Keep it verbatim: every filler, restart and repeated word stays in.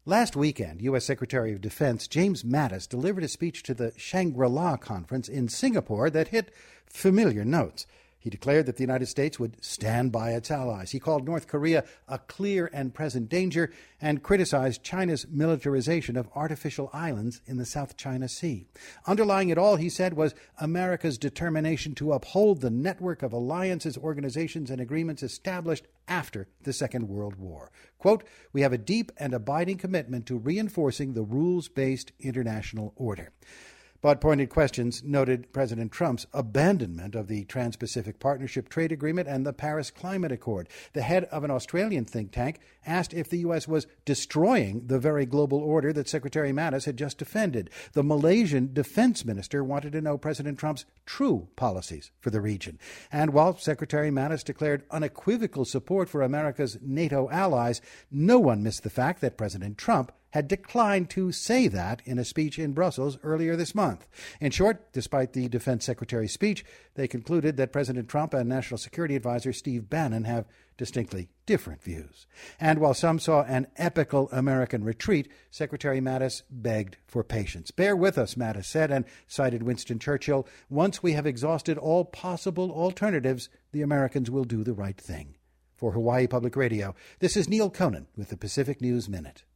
Last weekend, U S. Secretary of Defense James Mattis delivered a speech to the Shangri-La Conference in Singapore that hit familiar notes. He declared that the United States would stand by its allies. He called North Korea a clear and present danger and criticized China's militarization of artificial islands in the South China Sea. Underlying it all, he said, was America's determination to uphold the network of alliances, organizations, and agreements established after the Second World War. Quote, "We have a deep and abiding commitment to reinforcing the rules-based international order." But pointed questions noted President Trump's abandonment of the Trans-Pacific Partnership Trade Agreement and the Paris Climate Accord. The head of an Australian think tank asked if the U S was destroying the very global order that Secretary Mattis had just defended. The Malaysian defense minister wanted to know President Trump's true policies for the region. And while Secretary Mattis declared unequivocal support for America's NATO allies, no one missed the fact that President Trump had declined to say that in a speech in Brussels earlier this month. In short, despite the defense secretary's speech, they concluded that President Trump and National Security Advisor Steve Bannon have distinctly different views. And while some saw an epical American retreat, Secretary Mattis begged for patience. "Bear with us," Mattis said, and cited Winston Churchill, "Once we have exhausted all possible alternatives, the Americans will do the right thing." For Hawaii Public Radio, this is Neil Conan with the Pacific News Minute.